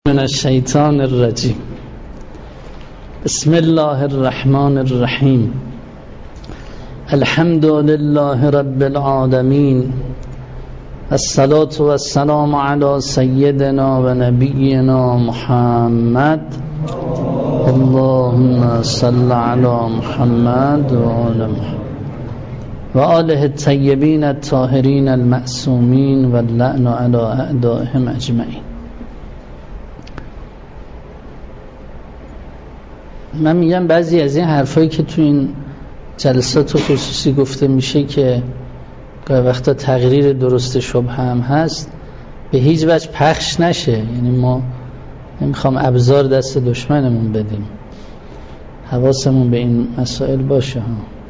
من الشیطان الرجیم. بسم الله الرحمن الرحیم. الحمد لله رب العالمین، الصلاة والسلام علی سیدنا و نبینا محمد. اللهم صل علی محمد و آل محمد و آله الطیبین الطاهرین المعصومین و اللعن علی اعدائهم اجمعین. من میگم بعضی از این حرفایی که تو این جلسات خصوصی گفته میشه که گاهی وقتا تقریر درست شبه هم هست، به هیچ وجه پخش نشه. یعنی ما نمیخوام ابزار دست دشمنمون بدیم، حواسمون به این مسائل باشه.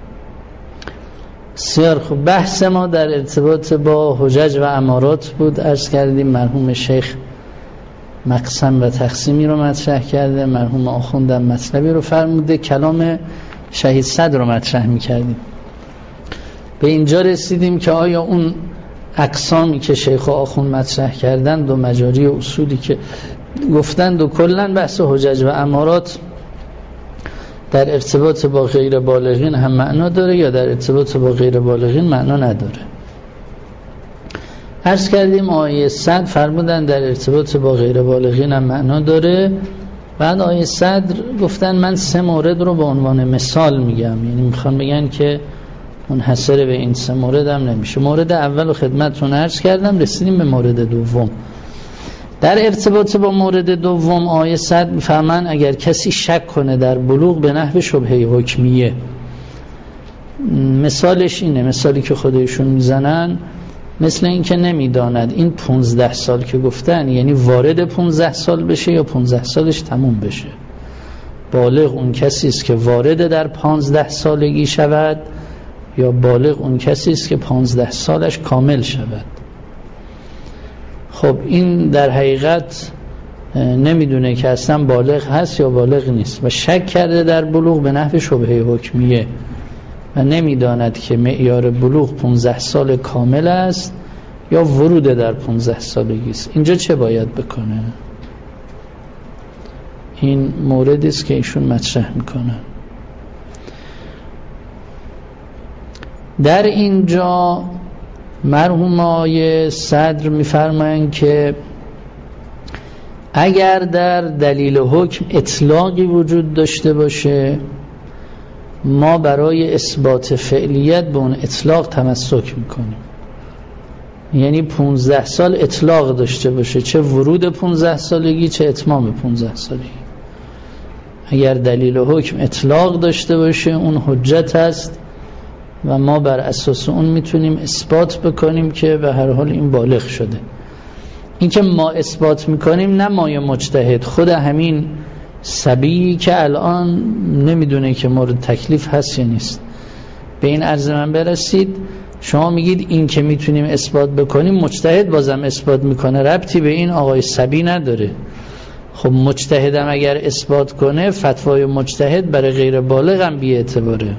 بسیار خوب. بحث ما در ارتباط با حجج و امارات بود. عرض کردیم مرحوم شیخ مقسم و تقسیمی رو مطرح کرده، مرحوم آخوندم مطلبی رو فرموده، کلام شهید صدر رو مطرح می‌کردیم. به اینجا رسیدیم که آیا اون اقسامی که شیخ و آخوند مطرح کردند و مجاری و اصولی که گفتند و کلن بحث حجج و امارات در ارتباط با غیر بالغین هم معنا داره یا در ارتباط با غیر بالغین معنا نداره. عرض کردیم آیه 100 فرمودن در ارتباط با غیر بالغین هم معنا داره. بعد آیه 100 گفتن من 3 مورد رو به عنوان مثال میگم، یعنی میخوان بگن که منحصر به این 3 مورد هم نمیشه. مورد اول رو خدمتتون عرض کردم، رسیدیم به مورد دوم. در ارتباط با مورد دوم آیه 100 میفرمان اگر کسی شک کنه در بلوغ به نحو شبهه حکمیه، مثالش اینه، مثالی که خودشون میزنن مثل این که نمیداند این 15 سال که گفتن یعنی وارد 15 سال بشه یا 15 سالش تموم بشه. بالغ اون کسی است که وارد در 15 سالگی شود یا بالغ اون کسی است که 15 سالش کامل شود. خب این در حقیقت نمیدونه که اصلا بالغ هست یا بالغ نیست و شک کرده در بلوغ به نحو شبهه حکمیه و نمیداند که معیار بلوغ 15 سال کامل است یا ورود در 15 سالگی است. اینجا چه باید بکنه؟ این موردی است که ایشون مطرح میکنن. در اینجا مرحوم آیه صدر میفرمایند که اگر در دلیل حکم اطلاقی وجود داشته باشه، ما برای اثبات فعلیت به اون اطلاق تمسک میکنیم. یعنی 15 سال اطلاق داشته باشه، چه ورود 15 سالگی چه اتمام 15 سالگی. اگر دلیل حکم اطلاق داشته باشه اون حجت است و ما بر اساس اون میتونیم اثبات بکنیم که به هر حال این بالغ شده. این که ما اثبات میکنیم نه مای مجتهد، خود همین صبی که الان نمیدونه که مورد تکلیف هست یا نیست. به این عرض من برسید، شما میگید این که میتونیم اثبات بکنیم، مجتهد بازم اثبات میکنه، ربطی به این آقای صبی نداره. خب مجتهدم اگر اثبات کنه فتوای مجتهد برای غیر بالغ هم بی اعتباره.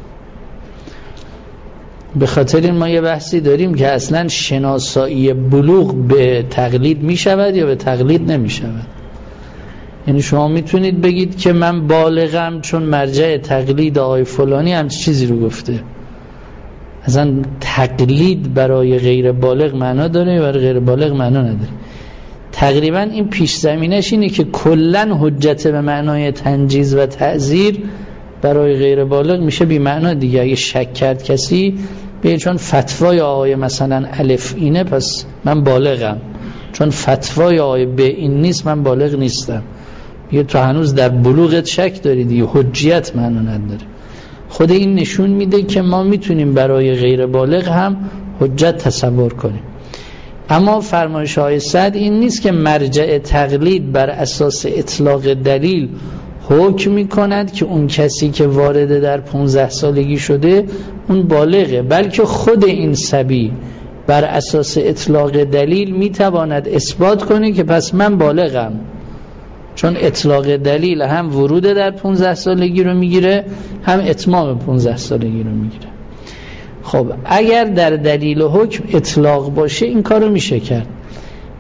به خاطر این ما یه بحثی داریم که اصلا شناسایی بلوغ به تقلید می شود یا به تقلید نمی شود. یعنی شما میتونید بگید که من بالغم چون مرجع تقلید آقای فلانی هم چیزی رو گفته. اصلا تقلید برای غیر بالغ معنا داره یا برای غیر بالغ معنا نداره. تقریبا این پیش زمینش اینه که کلن حجت به معنای تنجیز و تعزیر برای غیر بالغ میشه بی معنا دیگه. اگه شک کرد کسی به چون فتوای آقای مثلا الف اینه پس من بالغم، چون فتوای آقای ب این نیست من بالغ نیستم. یه تو هنوز در بلوغت شک داری دیگه، حجیت معنا نداره. خود این نشون میده که ما میتونیم برای غیر بالغ هم حجت تصور کنیم. اما فرمایش های صد این نیست که مرجع تقلید بر اساس اطلاق دلیل حکم میکند که اون کسی که وارد در 15 سالگی شده اون بالغه، بلکه خود این صبی بر اساس اطلاق دلیل میتواند اثبات کنه که پس من بالغم، چون اطلاق دلیل هم ورود در 15 سالگی رو میگیره هم اتمام 15 سالگی رو میگیره. خب اگر در دلیل حکم اطلاق باشه این کار رو میشه کرد.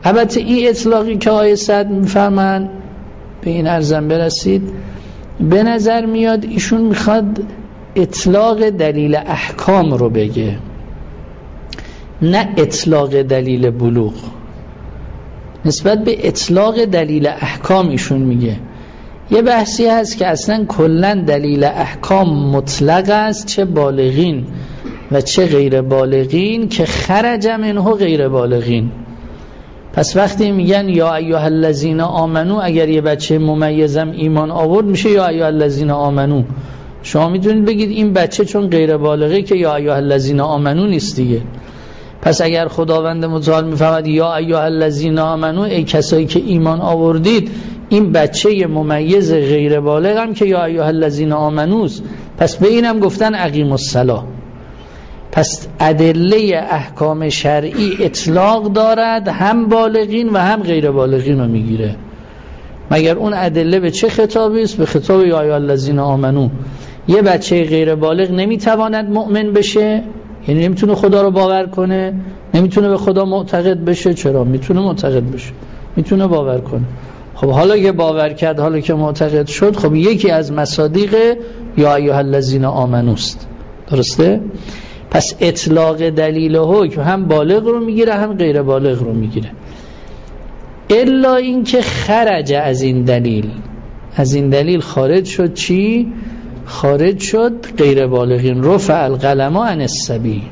البته این اطلاقی که آیه صدر میفرمایند به این ارزم برسید، به نظر میاد ایشون میخواد اطلاق دلیل احکام رو بگه، نه اطلاق دلیل بلوغ. نسبت به اطلاق دلیل احکام ایشون میگه یه بحثی هست که اصلا کلا دلیل احکام مطلق است، چه بالغین و چه غیر بالغین، که خرج منه غیر بالغین. پس وقتی میگن یا ایها الذین آمنو، اگر یه بچه ممیزم ایمان آورد میشه یا ایها الذین آمنو. شما میتونید بگید این بچه چون غیر بالغه که یا ایها الذین آمنو نیست دیگه. پس اگر خداوند متعال میفهمد یا ایها الذین آمنو، ای کسایی که ایمان آوردید، این بچه ممیز غیر بالغ هم که یا ایها الذین آمنوست، پس به اینم گفتن اقیموا الصلاة. پس ادله احکام شرعی اطلاق دارد، هم بالغین و هم غیر بالغین رو میگیره. مگر اون ادله به چه خطابی است؟ به خطاب یا ایها الذین آمنو. یه بچه غیر بالغ نمیتواند مؤمن بشه، یعنی نمیتونه خدا رو باور کنه، نمیتونه به خدا معتقد بشه. چرا؟ میتونه معتقد بشه، میتونه باور کنه. خب حالا که باور کرد، حالا که معتقد شد، خب یکی از مصادیق یا ایها الذین آمنوست. درسته؟ پس اطلاق دلیل حکم هم بالغ رو میگیره هم غیر بالغ رو میگیره، الا این که خرج از این دلیل، از این دلیل خارج شد. چی؟ خارج شد غیر بالغین. رفع القلم عن الصبی.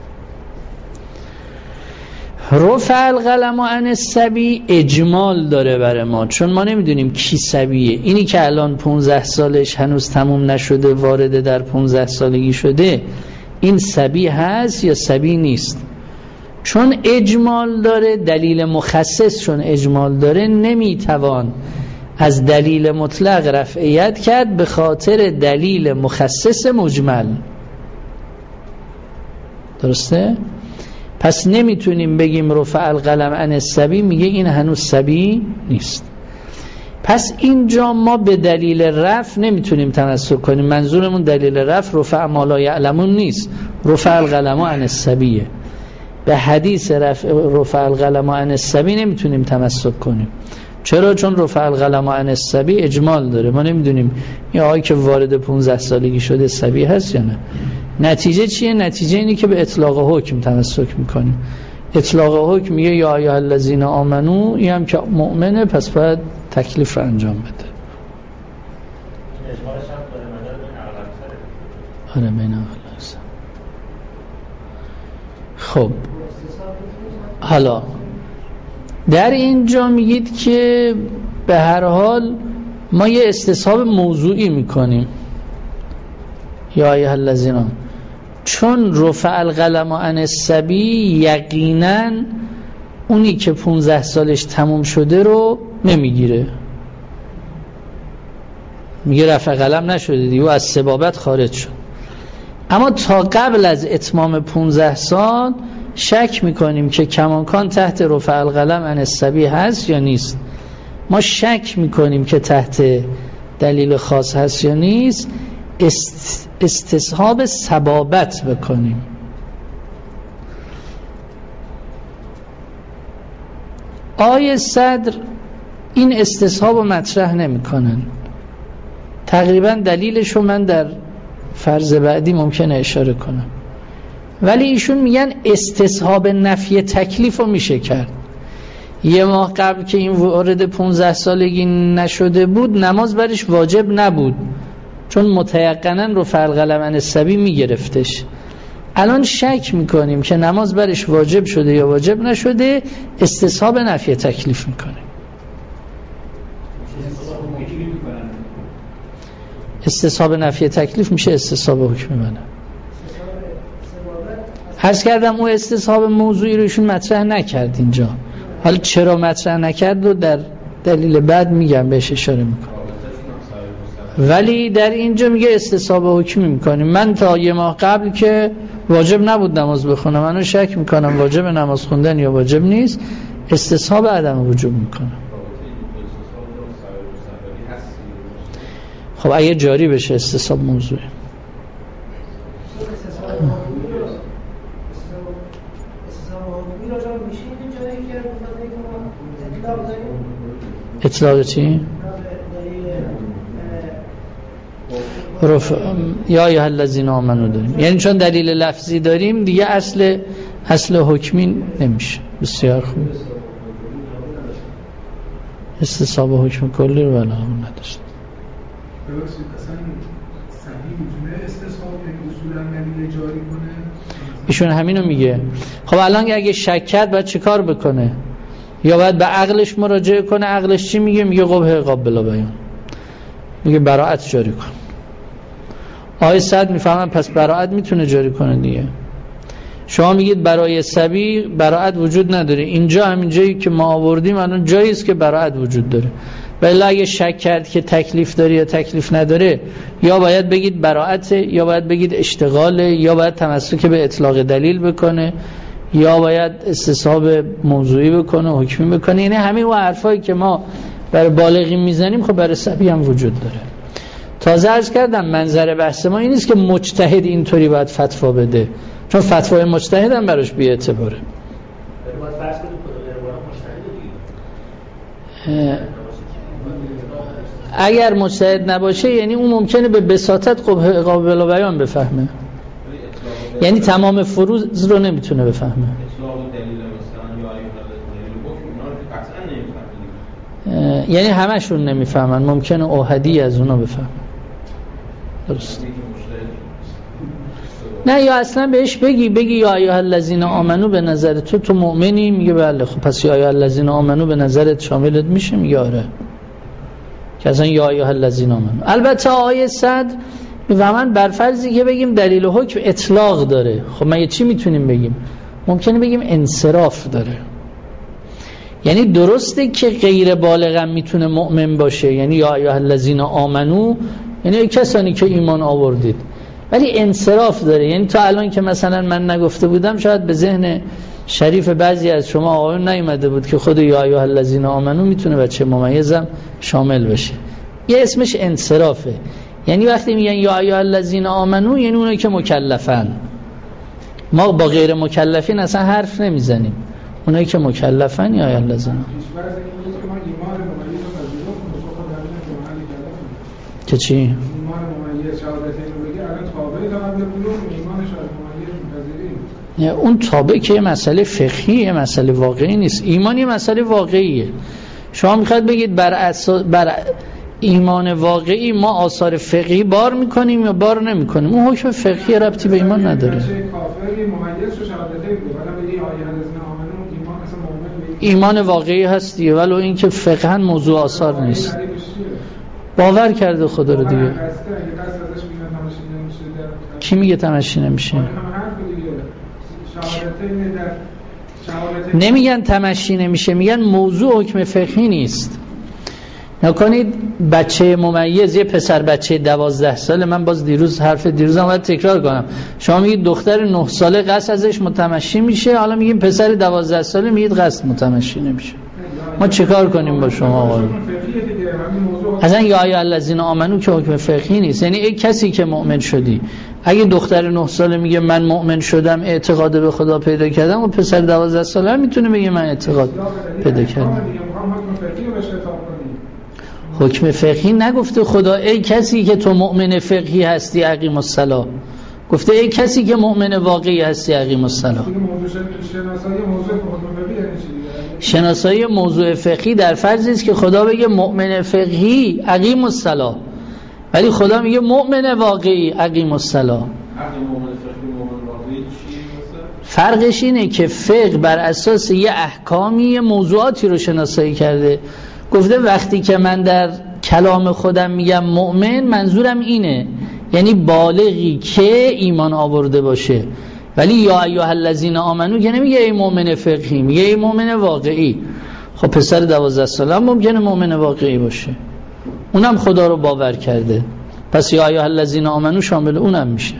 رفع القلم عن الصبی اجمال داره برای ما، چون ما نمیدونیم کی صبیه. اینی که الان 15 سالش هنوز تموم نشده، وارد در 15 سالگی شده، این صبی هست یا صبی نیست؟ چون اجمال داره، دلیل مخصص چون اجمال داره، نمیتوان از دلیل مطلق رفعیت کرد به خاطر دلیل مخصص مجمل. درسته؟ پس نمیتونیم بگیم رفع القلم عن الصبی، میگه این هنوز صبی نیست. پس اینجا ما به دلیل رفع نمیتونیم تمسک کنیم. منظورمون دلیل رفع رفع ما لا یعلمون نیست، رفع القلم عن الصبیه. به حدیث رفع القلم عن الصبی نمیتونیم تمسک کنیم. چرا؟ چون رفع القلم عن الصبی اجمال داره، ما نمیدونیم این آقایی که وارد 15 سالگی شده صبی هست یا نه. نتیجه چیه؟ نتیجه اینه که به اطلاق حکم تمسک میکنیم. اطلاق حکم میگه یا ایها الذین آمنو، این هم که مؤمنه، پس باید تکلیف رو انجام بده. آره بین اغلب. خب حالا در اینجا میگید که به هر حال ما یه استصحاب موضوعی میکنیم یا ایها الذین، چون رفع القلم عن الصبی یقینا اونی که 15 سالش تموم شده رو نمیگیره، میگه رفع قلم نشده دیگه، از سبابت خارج شد. اما تا قبل از اتمام 15 سال شک میکنیم که کماکان تحت رفع القلم عن الصبی هست یا نیست. ما شک میکنیم که تحت دلیل خاص هست یا نیست، استصحاب سبابت بکنیم. آیه صدر این استصحاب رو مطرح نمی کنن. تقریبا دلیلشو من در فرض بعدی ممکنه اشاره کنم، ولی ایشون میگن استصحاب نفی تکلیف رو میشه کرد. یه ماه قبل که این وارد 15 سالگی نشده بود، نماز برش واجب نبود، چون متیقنا رفع القلم عن الصبی میگرفتش. الان شک میکنیم که نماز برش واجب شده یا واجب نشده، استصحاب نفی تکلیف میکنیم. استصحاب نفی تکلیف میشه استصحاب حکم منه. عرض کردم اون استصحاب موضوعی رو ایشون مطرح نکرد اینجا. حالا چرا مطرح نکرد رو در دلیل بعد میگم، بهش اشاره میکنم. ولی در اینجا میگه استصحاب حکمی میکنیم. من تا یه ماه قبل که واجب نبود نماز بخونم، منو شک میکنم واجب نماز خوندن یا واجب نیست، استصحاب عدم وجوب میکنم. خب اگه جاری بشه استصحاب موضوعی. اطلاق چی؟ یا ایها الذین آمنو داریم، یعنی چون دلیل لفظی داریم دیگه اصل حکمی نمیشه. بسیار خوب. استصحاب حکم کلی رو بلا هم نداشت. ایشون همینو میگه. خب الان اگه شک کرد باید چه کار بکنه؟ یا باید به عقلش مراجعه کنه؟ عقلش چی میگه؟ میگه قبح عقاب بلا بیان، میگه براءت جاری کن. آیه 100 میفهمن پس براءت میتونه جاری کنه دیگه. شما میگید برای صبی براءت وجود نداره، اینجا همین جایی که ما آوردیم الان جایی است که براءت وجود داره. ولی اگه شک کرد که تکلیف داره یا تکلیف نداره، یا باید بگید براءت، یا باید بگید اشتغاله، یا باید تمسک به اطلاق دلیل بکنه، یا باید استصحاب موضوعی بکنه، حکمی بکنه. یعنی همین اون حرفایی که ما برای بالغین میزنیم خب برای صبی هم وجود داره. تازه عرض کردم منظر بحث ما این نیست که مجتهد اینطوری باید فتوا بده، چون فتوای مجتهد هم براش بی اعتباره. اگر مجتهد نباشه یعنی اون ممکنه به بساطت قابل بیان بفهمه، یعنی تمام فروض رو نمیتونه بفهمه. یعنی همشون نمیفهمن، ممکنه اوحدی از اونا بفهمن. درست. نه یا اصلا بهش بگی یا ایها الذین آمنو به نظر تو مؤمنی؟ میگه بله. خب پس یا ایها الذین آمنو به نظرت شاملت میشه؟ میگه آره. که اصلا یا ایها الذین آمنو. البته آیه 100 میفهمن بر فرضی که بگیم دلیل حکم اطلاق داره. خب ما چی میتونیم بگیم؟ ممکنه بگیم انصراف داره. یعنی درسته که غیر بالغ هم میتونه مؤمن باشه، یعنی یا ایها الذین آمنو یعنی کسانی که ایمان آوردید، ولی انصراف داره. یعنی تا الان که مثلا من نگفته بودم شاید به ذهن شریف بعضی از شما آقایون نیومده بود که خود یا ایها الذین آمنو میتونه بچه ممیزم شامل بشه. یه اسمش انصرافه. یعنی وقتی میگن یا ایها الذین آمنو یعنی اونایی که مکلفن. ما با غیر مکلفین اصلا حرف نمیزنیم. اونایی که مکلفن یا ایها الذین که چی؟ ایمان ممیز شهادتین رو بگه الان تابع دارن به بلوغ ایمانش از ممیز میپذیریم. اون تابع که مسئله فقهیه، مسئله واقعی نیست. ایمان یه مسئله واقعیه. شما میخواد بگید بر ایمان واقعی ما آثار فقهی بار میکنیم یا بار نمیکنیم؟ اون حکم فقهی ربطی به ایمان نداره. کافری ممیز شهادتین رو بعدا بگی آیه الذین آمنو ایمان اصلا مؤمن ایمان واقعی هست دیگه، ولی این که فقها موضوع آثار نیست. باور کرده خدا رو دیگه. کی میگه تمشی نمیشه؟ نمیگن تمشی نمیشه، میگن موضوع حکم فقهی نیست. نکنید بچه ممیز، یه پسر بچه 12 ساله، من باز حرف دیروزم باید تکرار کنم، شما میگید دختر 9 ساله قصد ازش متمشی میشه، حالا میگیم پسر 12 ساله میگید قصد متمشی نمیشه. ما چیکار کنیم با شما آقا؟ اصلا یا ایها الذین آمنو که حکم فقهی نیست. یعنی ای کسی که مؤمن شدی، اگه دختر 9 ساله میگه من مؤمن شدم، اعتقاد به خدا پیدا کردم، و پسر 12 ساله هم میتونه بگه من اعتقاد پیدا کردم. حکم فقهی نگفته خدا ای کسی که تو مؤمن فقهی هستی اقیم الصلاة، گفته ای کسی که مؤمن واقعی هستی اقیم الصلاة. شناسایی موضوع فقهی در فرض است که خدا بگه مؤمن فقهی اقیم الصلاة، ولی خدا میگه مؤمن واقعی اقیم الصلاة. فرقش اینه که فقه بر اساس یه احکامی موضوعاتی رو شناسایی کرده. گفته وقتی که من در کلام خودم میگم مؤمن، منظورم اینه، یعنی بالغی که ایمان آورده باشه. ولی یا ایها الذین آمنو که نمیگه ای مؤمن فقهی، میگه ای مؤمن واقعی. خب پسر 12 ساله ممکنه مؤمن واقعی باشه، اونم خدا رو باور کرده، پس یا ایها الذین آمنو شامل اونم میشه.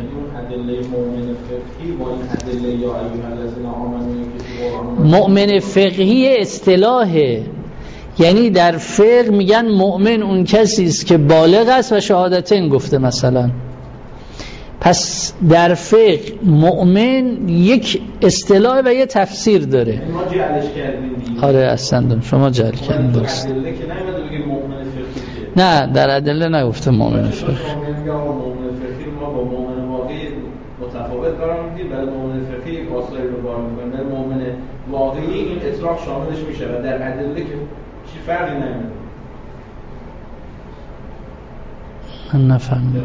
مؤمن فقهی اصطلاحه، یعنی در فقه میگن مؤمن اون کسی است که بالغ است و شهادتین گفته مثلا. پس در فقه مؤمن یک اصطلاح و یک تفسیر داره. ما جعلش کردیم. آره اصلا شما جعل کردیم درست. بگیم مؤمن فقهی. نه در ادله نگفته مؤمن فقهی. مؤمن فقهی ما با مؤمن واقعی متفاوت قرار میدیم، برای مؤمن فقهی آثاری رو کار میکنیم، برای مؤمن واقعی این اطلاق شاملش میشه و در ادله که چی فرقی نمیکنه. من نفهمیدم.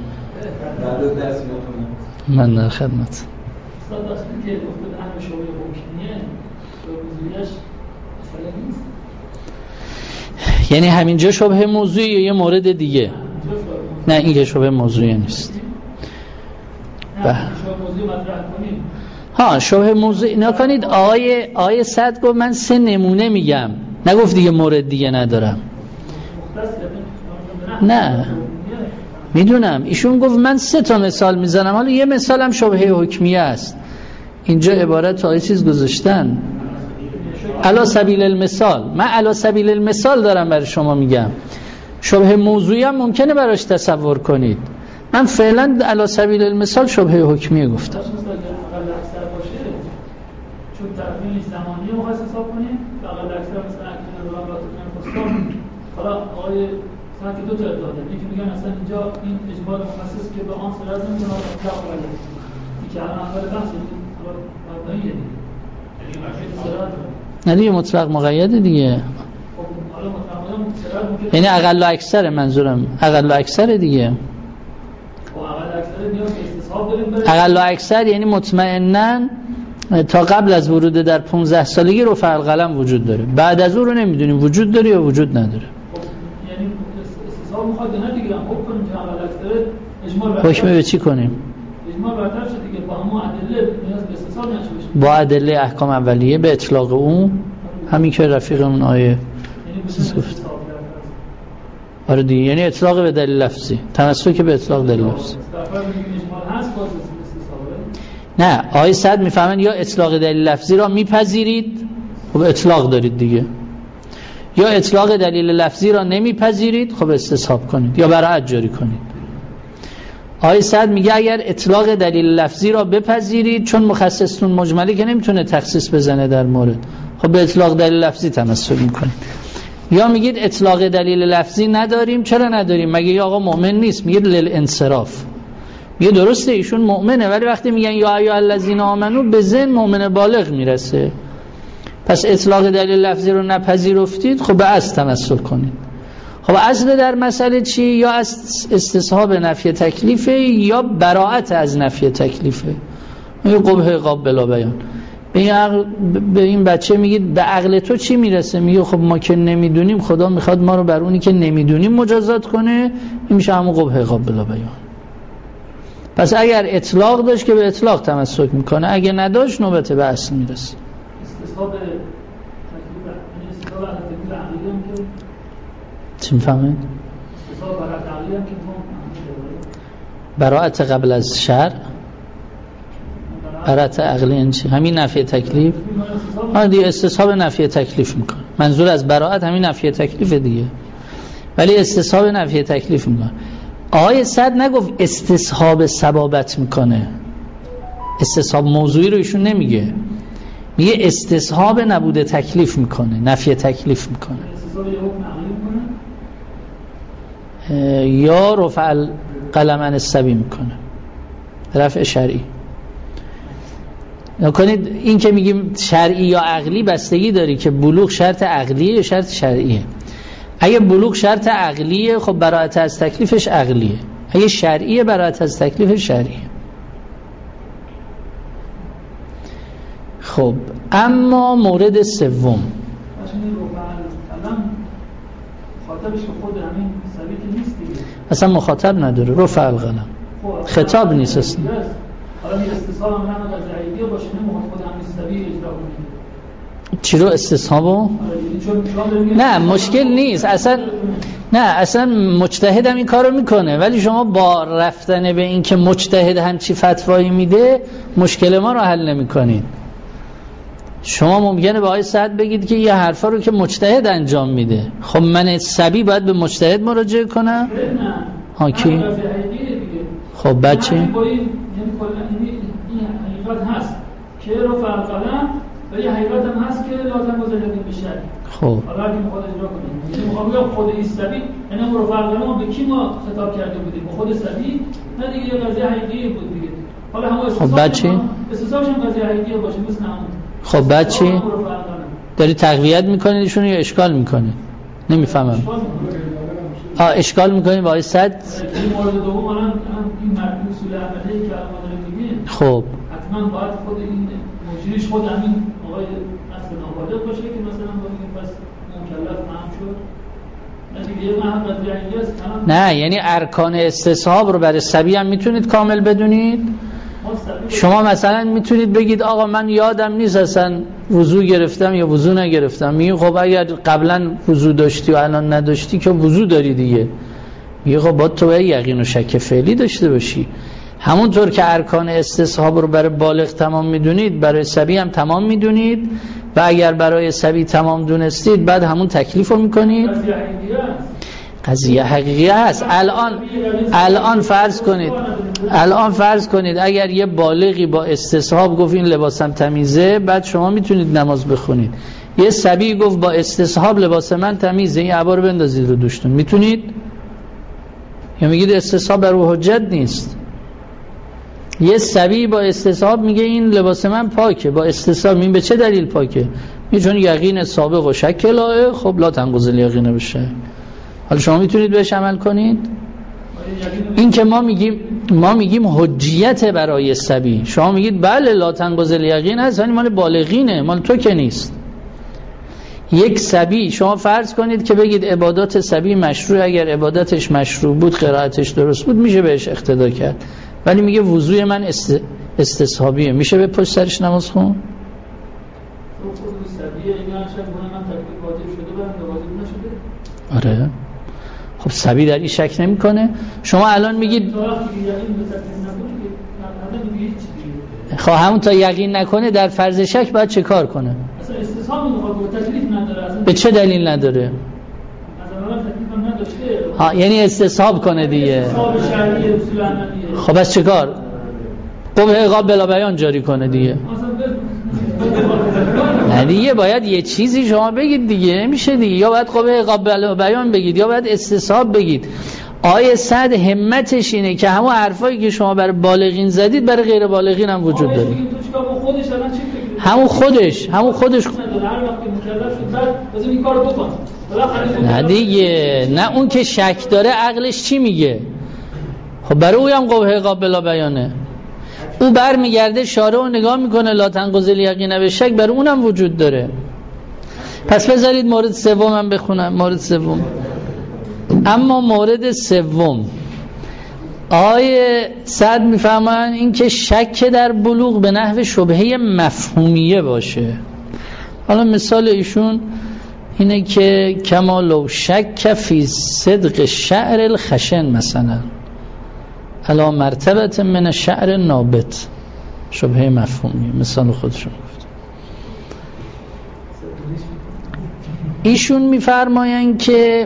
من در خدمت. استاد وقتی که گفتید اهل شبهه حکمیه موضوعیش مثلا نیست. یعنی همینجا شبهه موضوعی یا یه مورد دیگه؟ نه این که شبهه موضوعی نیست. ها شبهه موضوعی نکنید. آقای سعد گفت من 3 نمونه میگم، نگفت دیگه مورد دیگه ندارم. نه میدونم ایشون گفت من 3 تا مثال میزنم، حالا یه مثالم شبهه حکمیه است. اینجا عبارت تا چیز گذاشتن علی سبیل المثال. من علی سبیل المثال دارم برای شما میگم. شبهه موضوعی هم ممکنه براش تصور کنید. من فعلا علی سبیل المثال شبهه حکمیه گفتم. چون تقویم زمانی رو خواست حساب کنیم فقط اکثر مثلا اکنون رو هم راتون حالا آقای ساعت 2 تا ادعا دارم. یکی میگن اصلا اینجا این اجمال مخصص که به آن صورت نمیتونه اطلاق کنه. این که الان اول بحث مبناییه دیگه. نه دیگه مطلق مقیده دیگه. یعنی اقل و اکثر، منظورم اقل و اکثر دیگه. اقل و اکثر یعنی مطمئناً تا قبل از ورود در 15 سالگی رفع القلم وجود داره، بعد از اون رو نمیدونیم وجود داره یا وجود نداره. یعنی استصحاب میخواد نه دیگه حکم کنیم که اقل اکثر اجمال حکم به چی کنیم؟ اجمال برتر شد دیگه، با همون ادله نیاز به استصحاب نشه. با ادله احکام اولیه به اطلاق اون همین که رفیقمون آیه گفت. آره دیگه یعنی اطلاق به دلیل لفظی، تمسک به اطلاق دلیل لفظی. نه آیه صد میفهمن یا اطلاق دلیل لفظی را میپذیرید، خب اطلاق دارید دیگه، یا اطلاق دلیل لفظی را نمیپذیرید، خب استصحاب کنید یا برائت جاری کنید. آیه صد میگه اگر اطلاق دلیل لفظی را بپذیرید، چون مخصصتون مجملی که نمیتونه تخصیص بزنه در مورد، خب به اطلاق دلیل لفظی تمسک میکنید. یا میگید اطلاق دلیل لفظی نداریم. چرا نداریم؟ مگه یا آقا مؤمن نیست؟ میگید للانصراف. میگه درسته ایشون مؤمنه، ولی وقتی میگن یا ایها الذین آمنو به ذهن مؤمن بالغ میرسه. پس اطلاق دلیل لفظی رو نپذیرفتید، خب به اصل تمسک کنید. خب اصل در مسئله چی؟ یا استصحاب نفی تکلیفه یا براءت از نفی تکلیفه. میگه قبح عقاب بلا بیان. به این بچه میگید به عقل تو چی میرسه؟ میگه خب ما که نمیدونیم، خدا میخواد ما رو بر اونی که نمیدونیم مجازات کنه. این میشه همون قبح عقاب بلا بیان. پس اگر اطلاق داشت که به اطلاق تمسک میکنه، اگر نداشت نوبت به اصل میرسه. استصحاب استصحاب تکلیف عقلی هم که چی میفهمید؟ استصحاب براءت عقلی هم که براءت قبل از شرع. براءت عقلی این چی؟ همین نفی تکلیف. دیگه استصحاب نفی تکلیف میکنه. منظور از براءت همین نفی تکلیف دیگه، ولی استصحاب نفی تکلیف میکنه. آیه صد نگفت استصحاب سبابت میکنه. استصحاب موضوعی رو ایشون نمیگه، میگه استصحاب نبوده تکلیف میکنه، نفی تکلیف میکنه. استصحاب یه حکم عقلی میکنه یا رفع القلم عن الصبی میکنه، رفع شرعی. نکنید این که میگیم شرعی یا عقلی بستگی داری که بلوغ شرط عقلیه یا شرط شرعیه. اگه بلوغ شرط عقلیه، خب براءت از تکلیفش عقلیه. اگه شرعیه، براءت از تکلیفش شرعیه. خب اما مورد سوم، مخاطبش که خود همین ثابت نیست دیگه، اصلا مخاطب نداره. رفع القلم خطاب نیست اصلا. حالا این استصحاب هم قضاییه باشه، نمیخواد خود همین ثابت اجرا کنه. چی رو استصحابو؟ نه مشکل نیست اصلا. نه اصلا مجتهد هم این کارو میکنه، ولی شما با رفتن به این که مجتهد همچی فتوایی میده مشکل ما رو حل نمیکنید. شما ممکنه به آقای سعد بگید که یه حرفا رو که مجتهد انجام میده، خب من صبی باید به مجتهد مراجعه کنم؟ نه ها کی؟ خب بچه این حقیقت هست که رفع القلم ولی حقیقت هم هست که لازم گذاشته میشه. خب حالا اگه میخواد اجرا کنیم یعنی میخوام بگم خود این سبی یعنی ما رو فرقانه ما به کی ما خطاب کرده بودیم؟ به خود سبی؟ نه دیگه یه قضیه حقیقی بود دیگه. حالا هم خب بعد چی؟ اساساش هم قضیه حقیقی باشه مثل همون. خب بعد چی؟ داری تقویت میکنید ایشون یا اشکال میکنید؟ نمیفهمم. اشکال میکنید با صد؟ این مورد دوم الان این مربوط اصول عملی که الان داریم میگیم. خب حتما باید خود این مجریش خود همین آقای اصلا نابالغ باشه که مثلا بگیم پس مکلف هم شد. نه یعنی ارکان استصحاب رو برای صبی هم میتونید کامل بدونید. شما مثلا میتونید بگید آقا من یادم نیست اصلا وضو گرفتم یا وضو نگرفتم. میگه خب اگر قبلا وضو داشتی و الان نداشتی که وضو داری دیگه. میگه خب باید تو باید یقین و شک فعلی داشته باشی. همونطور که ارکان استصحاب رو برای بالغ تمام میدونید برای صبی هم تمام میدونید و اگر برای صبی تمام دونستید بعد همون تکلیف رو میکنید. قضیه حقیقی هست. الان فرض کنید اگر یه بالغی با استصحاب گفت این لباسم تمیزه، بعد شما میتونید نماز بخونید. یه صبی گفت با استصحاب لباس من تمیزه، این عبا رو بندازید رو دوشتون، میتونید؟ یا میگید استصحاب بر او حجت نیست؟ یه صبی با استصحاب میگه این لباس من پاکه، با استصحاب این به چه دلیل پاکه؟ میگه چون یقین سابق و شک لایه. خب لا تنقض الیقین بشه. حالا شما میتونید بهش عمل کنید؟ این که ما میگیم حجیت برای صبی، شما میگید بله لا تنقض الیقین هست ولی مال بالغینه، مال تو که نیست. یک صبی شما فرض کنید که بگید عبادات صبی مشروع، اگر عبادتش مشروع بود قرائتش درست بود میشه بهش اقتدا کرد، ولی میگه وضوی من استصحابیه، میشه به پشت سرش نماز خون؟ آره خب صبی در این شک نمی کنه. شما الان میگید خب همون تا یقین نکنه در فرض شک باید چه کار کنه؟ اصلا استصحاب میخواد تکلیف نداره. به چه دلیل نداره؟ یعنی استصحاب کنه دیگه. استصحاب شرعی اصول عملیه. خب بس چه کار؟ قبح عقاب بلا بیان جاری کنه دیگه. نه دیگه باید یه چیزی شما بگید دیگه، میشه دیگه، یا باید قبح عقاب بلا بیان بگید یا باید استصحاب بگید. آیه صد همتش اینه که همون حرفایی که شما برای بالغین زدید برای غیر بالغین هم وجود داره. همون خودش هر وقت مکلف شد بعد از این کارو بکن. نه دیگه، نه اون که شک داره عقلش چی میگه؟ خب برای او هم قبح عقاب بلا بیانه. او برمیگرده شارع رو نگاه میکنه لا تنقض الیقین به شک، برای اونم وجود داره. پس بذارید مورد سوم هم بخونم. مورد سوم، اما مورد سوم آیه صد میفهمن این که شک در بلوغ به نحو شبهه مفهومیه باشه. حالا مثال ایشون اینه که کما لو شک فی صدق شعر الخشن مثلا علا مرتبت من شعر نابت، شبهه مفهومیه. مثال خودشون گفت. ایشون میفرماین که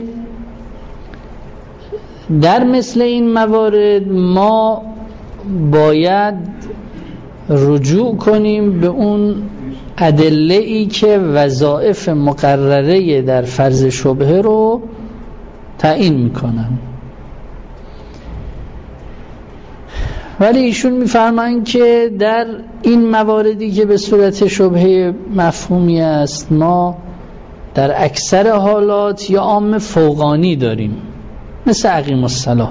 در مثل این موارد ما باید رجوع کنیم به اون ادله‌ای که وظایف مقرره در فرض شبهه رو تعیین میکنن. ولی ایشون میفرمایند که در این مواردی که به صورت شبهه مفهومی است ما در اکثر حالات یا عام فوقانی داریم، مثل اقیم الصلاة،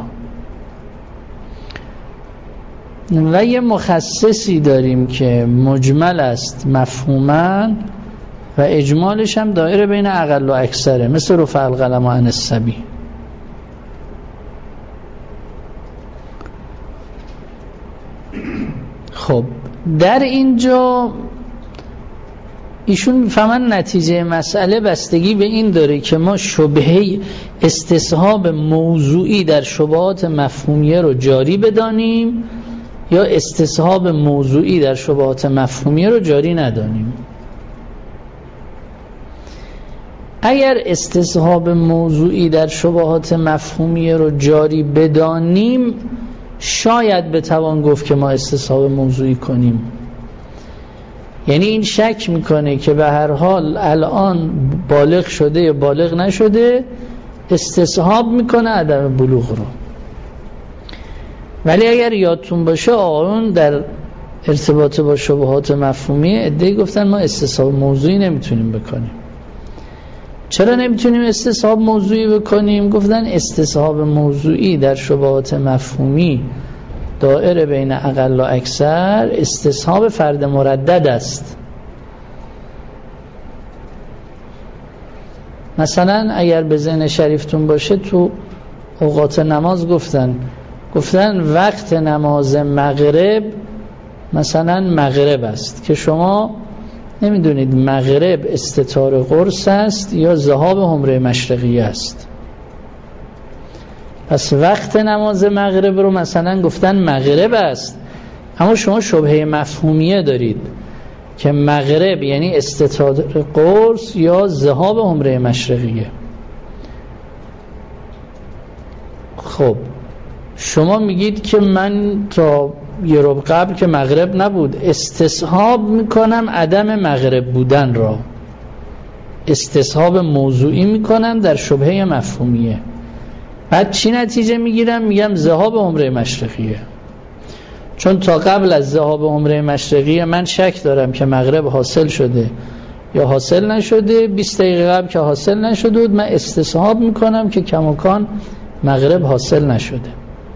و یه مخصصی داریم که مجمل است مفهوما و اجمالش هم دایره بین اقل و اکثره، مثل رفع القلم عن الصبی. خب در اینجا ایشون میفهمن نتیجه مسئله بستگی به این داره که ما شبهه استصحاب موضوعی در شبهات مفهومیه رو جاری بدانیم یا استصحاب موضوعی در شبهات مفهومیه رو جاری ندانیم. اگر استصحاب موضوعی در شبهات مفهومیه رو جاری بدانیم شاید بتوان گفت که ما استصحاب موضوعی کنیم، یعنی این شک میکنه که به هر حال الان بالغ شده یا بالغ نشده، استصحاب میکنه عدم بلوغ رو. ولی اگر یادتون باشه آقایون در ارتباط با شبهات مفهومی عده‌ای گفتن ما استصحاب موضوعی نمیتونیم بکنیم. چرا نمیتونیم استصحاب موضوعی بکنیم؟ گفتن استصحاب موضوعی در شبهات مفهومی دائره بین اقل و اکثر استصحاب فرد مردد است. مثلا اگر به ذهن شریفتون باشه تو اوقات نماز گفتن وقت نماز مغرب مثلا مغرب است که شما نمیدونید مغرب استتار قرص است یا ذهاب حمره مشرقی است. پس وقت نماز مغرب رو مثلا گفتن مغرب است، اما شما شبهه مفهومیه دارید که مغرب یعنی استتار قرص یا ذهاب حمره مشرقیه. خب شما میگید که من تا یه ربع قبل که مغرب نبود، استصحاب میکنم عدم مغرب بودن را، استصحاب موضوعی میکنم در شبهه مفهومیه. بعد چی نتیجه میگیرم؟ میگم ذهاب عمره مشرقیه، چون تا قبل از ذهاب عمره مشرقیه من شک دارم که مغرب حاصل شده یا حاصل نشده. 20 دقیقه قبل که حاصل نشده بود من استصحاب میکنم که کماکان مغرب حاصل نشده.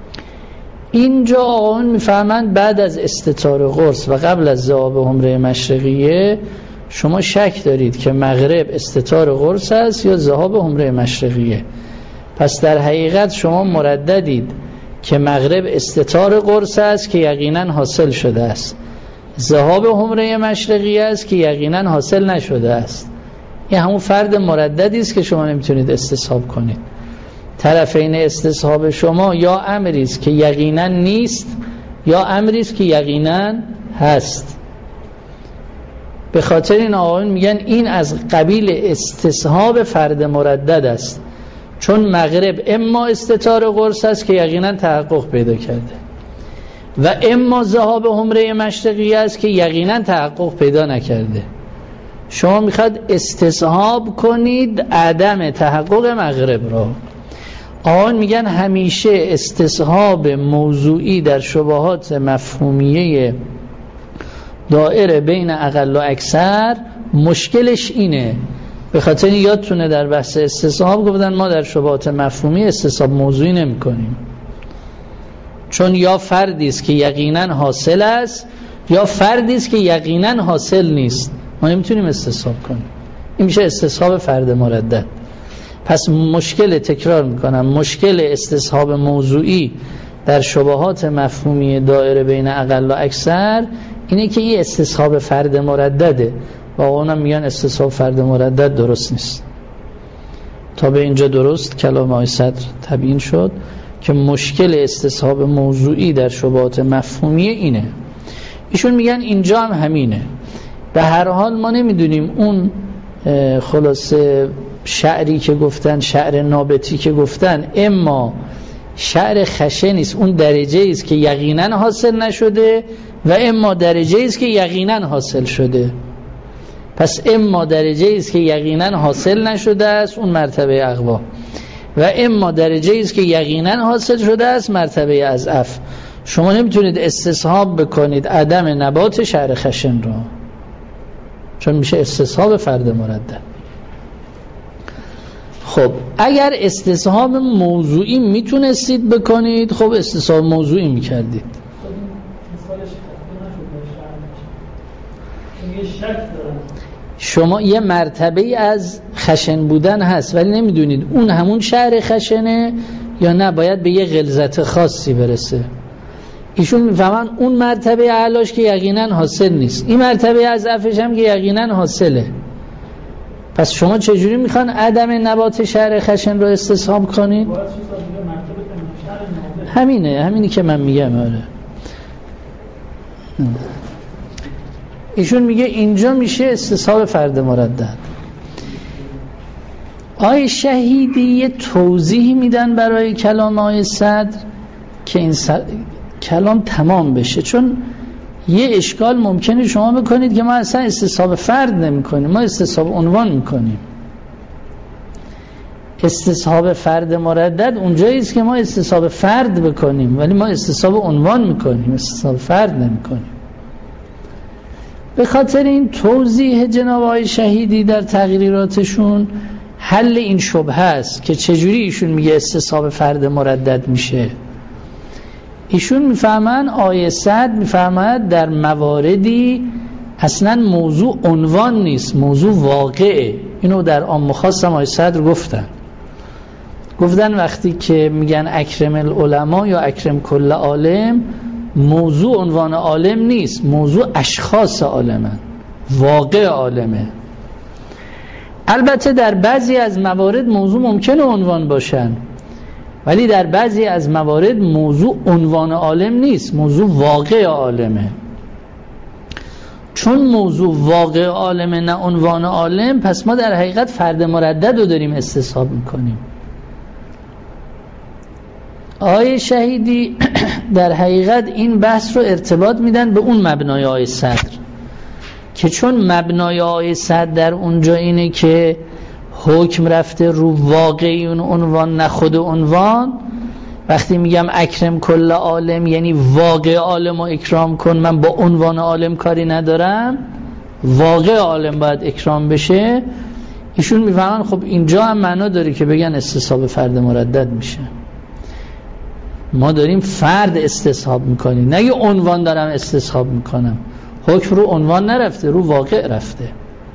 اینجا آقایون میفهمند بعد از استتار قرص و قبل از ذهاب عمره مشرقیه شما شک دارید که مغرب استتار قرص است یا ذهاب عمره مشرقیه. پس در حقیقت شما مرددید که مغرب استتار قرص است که یقینا حاصل شده است، ذهاب عمره مشرقیه است که یقینا حاصل نشده است. این همون فرد مرددی است که شما نمیتونید استصحاب کنید. طرفین استصحاب شما یا امری است که یقینا نیست یا امری است که یقینا هست. به خاطر این آقایون میگن این از قبیل استصحاب فرد مردد است، چون مغرب اما استتار قرص است که یقینا تحقق پیدا کرده و اما ذهاب عمره مشرقی است که یقینا تحقق پیدا نکرده. شما میخواد استصحاب کنید عدم تحقق مغرب را. آن میگن همیشه استصحاب موضوعی در شبهات مفهومیه دائره بین اقل و اکثر مشکلش اینه. به خاطر یادتونه در بحث استصحاب گفتن ما در شبهات مفهومی استصحاب موضوعی نمی کنیم، چون یا فردی است که یقینا حاصل است یا فردی است که یقینا حاصل نیست، ما نمیتونیم استصحاب کنیم. این میشه استصحاب فرد مردد. پس مشکل، تکرار میکنم، مشکل استصحاب موضوعی در شبهات مفهومی دائره بین اقل و اکثر اینه که این استصحاب فرد مردده و اونم میگن استصحاب فرد مردد درست نیست. تا به اینجا درست کلام آقای صدر تبیین شد که مشکل استصحاب موضوعی در شبهات مفهومی اینه. ایشون میگن اینجا هم همینه. به هر حال ما نمیدونیم اون خلاصه شعری که گفتن، شعر نابتی که گفتن، اما شعر خشه نیست، اون درجه است که یقینا حاصل نشده و اما درجه است که یقینا حاصل شده. پس اما درجه است که یقینا حاصل نشده است، اون مرتبه اقوا، و اما درجه است که یقینا حاصل شده است، مرتبه اضعف. شما نمیتونید استصحاب بکنید عدم نبات شعر خشن را، چون میشه استصحاب فرد مردد. خب اگر استصحاب موضوعی میتونستید بکنید، خب استصحاب موضوعی میکردید. شما یه مرتبه از خشن بودن هست ولی نمیدونید اون همون شعر خشنه یا نه، باید به یه غلظت خاصی برسه. ایشون میفهمن اون مرتبه اعلاش که یقینا حاصل نیست، این مرتبه اضعفش هم که یقینا حاصله. پس شما چجوری میخوان عدم نبات شعر خشن رو استصحاب کنید؟ همینی که من میگم. آره ایشون میگه اینجا میشه استصحاب فرد مردد. آقای شهیدی یه توضیحی میدن برای کلام آقای صدر که این کلام تمام بشه، چون یه اشکال ممکنه شما بکنید که ما اصلا استصحاب فرد نمی کنیم، ما استصحاب عنوان میکنیم. استصحاب فرد مردد اونجایی است که ما استصحاب فرد بکنیم، ولی ما استصحاب عنوان میکنیم، استصحاب فرد نمی کنیم. به خاطر این توضیح جناب آقای شهیدی در تقریراتشون حل این شبهه است که چجوری ایشون میگه استصحاب فرد مردد میشه. ایشون میفهمن آیه 100 میفهمد در مواردی اصلا موضوع عنوان نیست، موضوع واقعه. اینو در عام خاص هم آیه 100 گفتن وقتی که میگن اکرم العلماء یا اکرم کل عالم، موضوع عنوان عالم نیست، موضوع اشخاص عالمن، واقع عالمه. البته در بعضی از موارد موضوع ممکنه عنوان باشن، ولی در بعضی از موارد موضوع عنوان عالم نیست، موضوع واقع عالمه. چون موضوع واقع عالمه نه عنوان عالم، پس ما در حقیقت فرد مردد رو داریم استصحاب میکنیم. آیه شهیدی در حقیقت این بحث رو ارتباط میدن به اون مبنای آیه صدر، که چون مبنای آیه صدر در اونجا اینه که حکم رفته رو واقعی اون عنوان نه خود عنوان. وقتی میگم اکرم کل عالم یعنی واقع عالم رو اکرام کن، من با عنوان عالم کاری ندارم، واقع عالم باید اکرام بشه. ایشون میفهمن خب اینجا هم معنا داره که بگن استصحاب فرد مردد میشه. ما داریم فرد استصحاب میکنیم، نه یه عنوان دارم استصحاب میکنم. حکم رو عنوان نرفته، رو واقع رفته.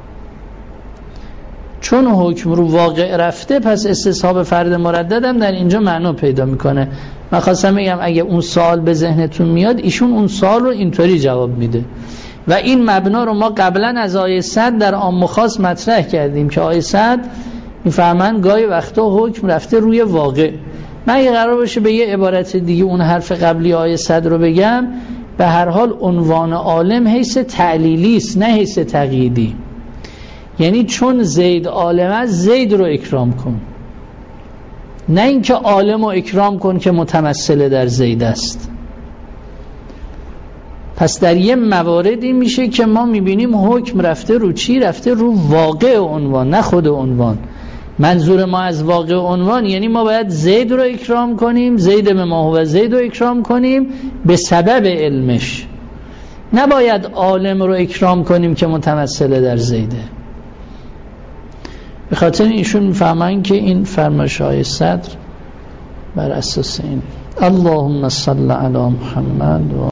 چون حکم رو واقع رفته، پس استصحاب فرد مردد هم در اینجا معنا پیدا میکنه. من خواستم بگم اگه اون سوال به ذهنتون میاد، ایشون اون سوال رو اینطوری جواب میده و این مبنا رو ما قبلا از آیه 100 در عام خاص مطرح کردیم که آیه 100 میفهمن گاهی وقتا حکم رفته روی واقع. من اگه قرار باشه به یه عبارت دیگه اون حرف قبلی آیه 100 رو بگم، به هر حال عنوان عالم حیث تعلیلی است نه حیث تقییدی. یعنی چون زید عالم است، زید رو اکرام کن، نه اینکه عالم رو اکرام کن که متمثل در زید است. پس در یه مواردی میشه که ما میبینیم حکم رفته رو چی؟ رفته رو واقع عنوان نه خود عنوان. منظور ما از واقع عنوان یعنی ما باید زید رو اکرام کنیم، زید به ما هو زید رو اکرام کنیم به سبب علمش، نباید عالم رو اکرام کنیم که متمثل در زیده. به خاطر ایشون میفهمن که این فرمایش های صدر بر اساس این. اللهم صل علی محمد و